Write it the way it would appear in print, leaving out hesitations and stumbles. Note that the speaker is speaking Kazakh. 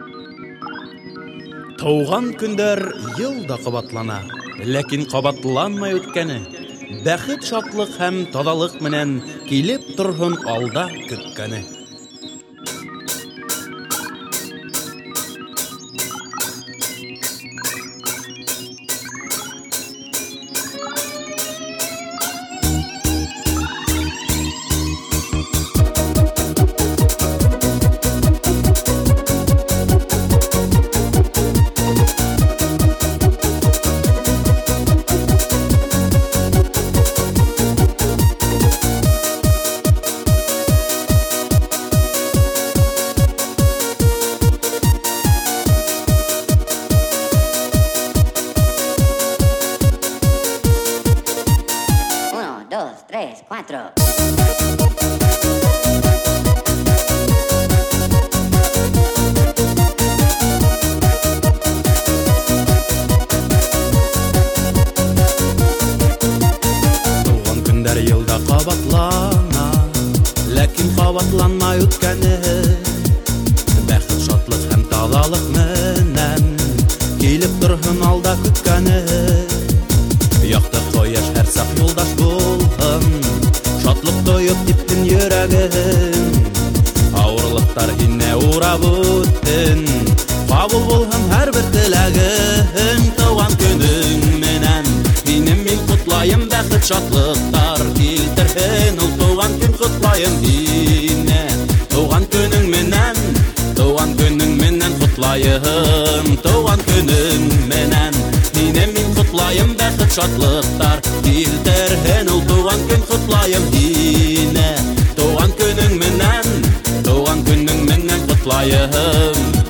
Тауған күндер йылда кабатлана, ләкин кабатланмай үткәне. Бәхет, шатлык һәм тазалык менән килеп торһын алда көткәне. Йылда кабатлана, ләкин кабатланмай үткәне. Бәхет, шатлык һәм тазалык менән килеп торһын алда көткәне. Якты кояш һәр сак юлдаш булһын, шатлык тоеп типкен йөрәгең. Авырлыктар һине урап үтһен, кабул булһын һәрбер теләгең. Туган көнең менән минем мин котлайым, бәхет, шатлыктар килтерһен ул туган көн котлайым һине. Туган көнең менән котлайым, туган көнең менән минем мин котлайым, бәхет, шатлыктар килтерһен ул туган көн котлайым һине. Туган көнең менән котлайым.